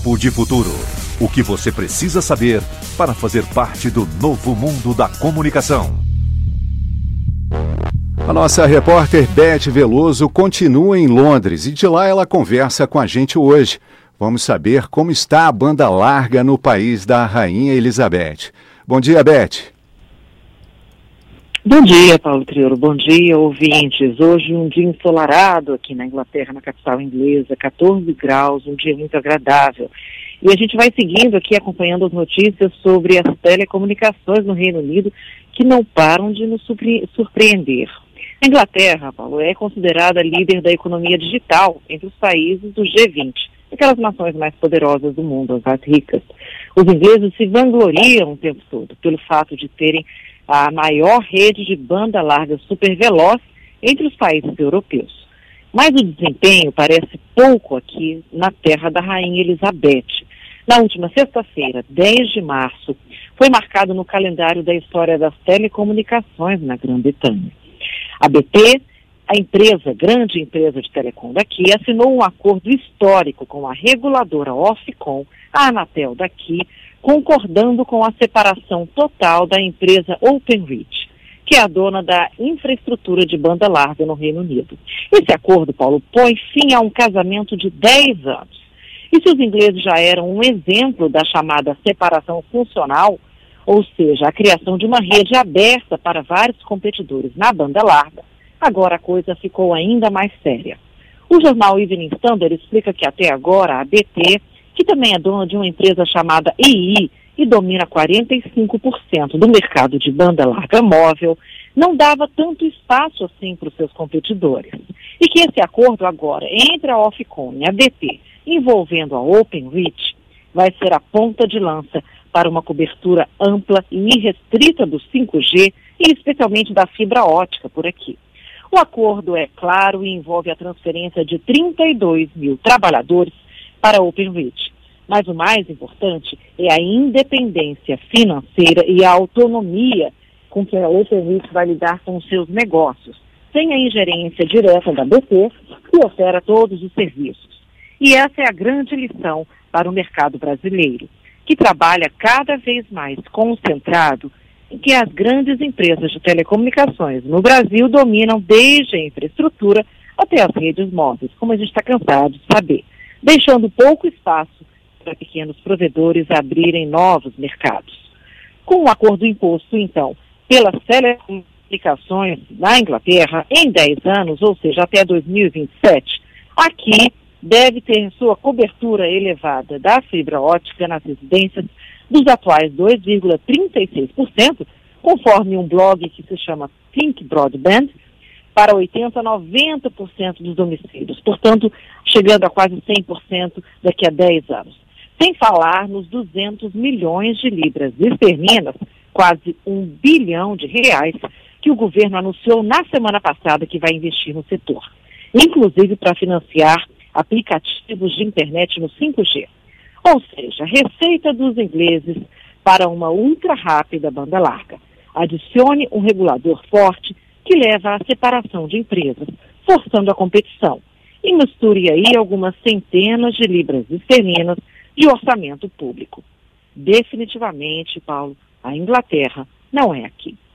Papo de Futuro. O que você precisa saber para fazer parte do novo mundo da comunicação. A nossa repórter Beth Veloso continua em Londres e de lá ela conversa com a gente hoje. Vamos saber como está a banda larga no país da Rainha Elizabeth. Bom dia, Beth. Bom dia, Paulo Triolo. Bom dia, ouvintes. Hoje um dia ensolarado aqui na Inglaterra, na capital inglesa, 14 graus, um dia muito agradável. E a gente vai seguindo aqui, acompanhando as notícias sobre as telecomunicações no Reino Unido, que não param de nos surpreender. A Inglaterra, Paulo, é considerada líder da economia digital entre os países do G20, aquelas nações mais poderosas do mundo, as mais ricas. Os ingleses se vangloriam o tempo todo pelo fato de terem a maior rede de banda larga superveloz entre os países europeus. Mas o desempenho parece pouco aqui na terra da Rainha Elizabeth. Na última sexta-feira, 10 de março, foi marcado no calendário da história das telecomunicações na Grã-Bretanha. A BT, grande empresa de telecom daqui, assinou um acordo histórico com a reguladora Ofcom, a Anatel daqui, concordando com a separação total da empresa Openreach, que é a dona da infraestrutura de banda larga no Reino Unido. Esse acordo, Paulo, põe fim a um casamento de 10 anos. E se os ingleses já eram um exemplo da chamada separação funcional, ou seja, a criação de uma rede aberta para vários competidores na banda larga, agora a coisa ficou ainda mais séria. O jornal Evening Standard explica que até agora a BT, que também é dona de uma empresa chamada EE e domina 45% do mercado de banda larga móvel, não dava tanto espaço assim para os seus competidores. E que esse acordo agora entre a Ofcom e a BT, envolvendo a Openreach, vai ser a ponta de lança para uma cobertura ampla e irrestrita do 5G e especialmente da fibra ótica por aqui. O acordo é claro e envolve a transferência de 32 mil trabalhadores para a Openreach. Mas o mais importante é a independência financeira e a autonomia com que a Openreach vai lidar com os seus negócios, sem a ingerência direta da BT, que opera todos os serviços. E essa é a grande lição para o mercado brasileiro, que trabalha cada vez mais concentrado em que as grandes empresas de telecomunicações no Brasil dominam desde a infraestrutura até as redes móveis, como a gente está cansado de saber, deixando pouco espaço para pequenos provedores abrirem novos mercados. Com o acordo imposto, então, pelas telecomunicações na Inglaterra em 10 anos, ou seja, até 2027, aqui deve ter sua cobertura elevada da fibra ótica nas residências dos atuais 2,36%, conforme um blog que se chama Think Broadband, para 80% a 90% dos domicílios, portanto, chegando a quase 100% daqui a 10 anos. Sem falar nos 200 milhões de libras esterlinas, quase R$1 bilhão, que o governo anunciou na semana passada que vai investir no setor, inclusive para financiar aplicativos de internet no 5G. Ou seja, a receita dos ingleses para uma ultra rápida banda larga. Adicione um regulador forte que leva à separação de empresas, forçando a competição. E misture aí algumas centenas de libras esterlinas de orçamento público. Definitivamente, Paulo, a Inglaterra não é aqui.